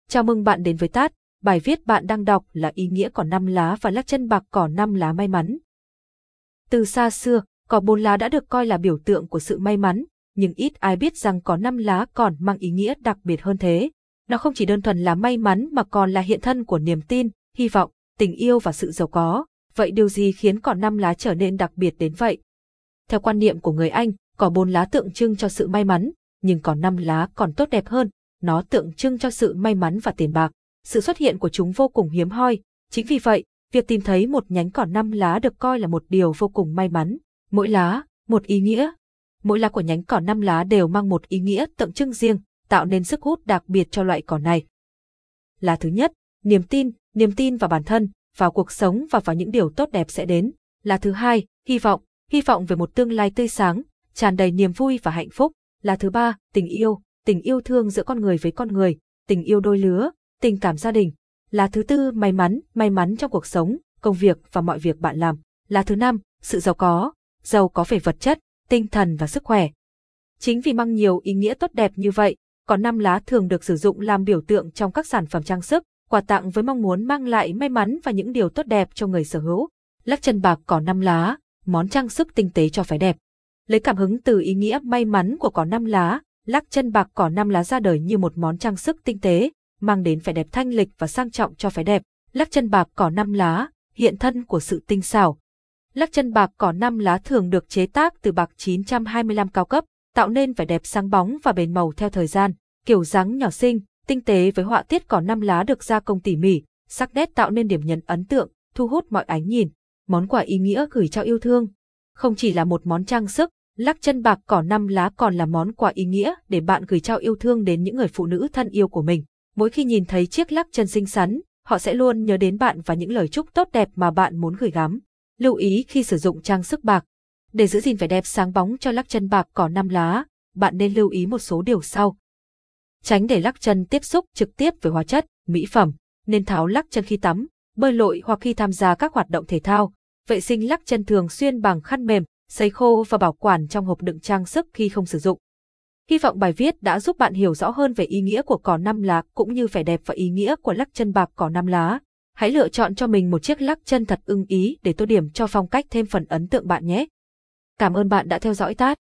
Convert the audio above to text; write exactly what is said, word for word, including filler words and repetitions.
Chào mừng bạn đến với Tát. Bài viết bạn đang đọc là ý nghĩa cỏ năm lá và lắc chân bạc cỏ năm lá may mắn. Từ xa xưa, cỏ bốn lá đã được coi là biểu tượng của sự may mắn, nhưng ít ai biết rằng cỏ năm lá còn mang ý nghĩa đặc biệt hơn thế. Nó không chỉ đơn thuần là may mắn mà còn là hiện thân của niềm tin, hy vọng, tình yêu và sự giàu có. Vậy điều gì khiến cỏ năm lá trở nên đặc biệt đến vậy? Theo quan niệm của người Anh, cỏ bốn lá tượng trưng cho sự may mắn, nhưng cỏ năm lá còn tốt đẹp hơn. Nó tượng trưng cho sự may mắn và tiền bạc. Sự xuất hiện của chúng vô cùng hiếm hoi. Chính vì vậy, việc tìm thấy một nhánh cỏ năm lá được coi là một điều vô cùng may mắn. Mỗi lá, một ý nghĩa. Mỗi lá của nhánh cỏ năm lá đều mang một ý nghĩa tượng trưng riêng, tạo nên sức hút đặc biệt cho loại cỏ này. Lá thứ nhất, niềm tin, niềm tin vào bản thân, vào cuộc sống và vào những điều tốt đẹp sẽ đến. Lá thứ hai, hy vọng, hy vọng về một tương lai tươi sáng, tràn đầy niềm vui và hạnh phúc. Lá thứ ba, tình yêu, tình yêu thương giữa con người với con người, tình yêu đôi lứa, tình cảm gia đình. Lá thứ tư, may mắn, may mắn trong cuộc sống, công việc và mọi việc bạn làm. Lá thứ năm, sự giàu có, giàu có về vật chất, tinh thần và sức khỏe. Chính vì mang nhiều ý nghĩa tốt đẹp như vậy, cỏ năm lá thường được sử dụng làm biểu tượng trong các sản phẩm trang sức, quà tặng với mong muốn mang lại may mắn và những điều tốt đẹp cho người sở hữu. Lắc chân bạc cỏ năm lá, món trang sức tinh tế cho phái đẹp. Lấy cảm hứng từ ý nghĩa may mắn của cỏ năm lá, lắc chân bạc cỏ năm lá ra đời như một món trang sức tinh tế, mang đến vẻ đẹp thanh lịch và sang trọng cho phái đẹp. Lắc chân bạc cỏ năm lá, hiện thân của sự tinh xảo. Lắc chân bạc cỏ năm lá thường được chế tác từ bạc chín trăm hai mươi lăm cao cấp, tạo nên vẻ đẹp sáng bóng và bền màu theo thời gian. Kiểu dáng nhỏ xinh, tinh tế với họa tiết cỏ năm lá được gia công tỉ mỉ, sắc nét tạo nên điểm nhấn ấn tượng, thu hút mọi ánh nhìn. Món quà ý nghĩa gửi trao yêu thương. Không chỉ là một món trang sức, lắc chân bạc cỏ năm lá còn là món quà ý nghĩa để bạn gửi trao yêu thương đến những người phụ nữ thân yêu của mình. Mỗi khi nhìn thấy chiếc lắc chân xinh xắn, họ sẽ luôn nhớ đến bạn và những lời chúc tốt đẹp mà bạn muốn gửi gắm. Lưu ý khi sử dụng trang sức bạc. Để giữ gìn vẻ đẹp sáng bóng cho lắc chân bạc cỏ năm lá, bạn nên lưu ý một số điều sau. Tránh để lắc chân tiếp xúc trực tiếp với hóa chất, mỹ phẩm. Nên tháo lắc chân khi tắm, bơi lội hoặc khi tham gia các hoạt động thể thao. Vệ sinh lắc chân thường xuyên bằng khăn mềm, sấy khô và bảo quản trong hộp đựng trang sức khi không sử dụng. Hy vọng bài viết đã giúp bạn hiểu rõ hơn về ý nghĩa của cỏ năm lá cũng như vẻ đẹp và ý nghĩa của lắc chân bạc cỏ năm lá. Hãy lựa chọn cho mình một chiếc lắc chân thật ưng ý để tô điểm cho phong cách thêm phần ấn tượng bạn nhé. Cảm ơn bạn đã theo dõi Tát.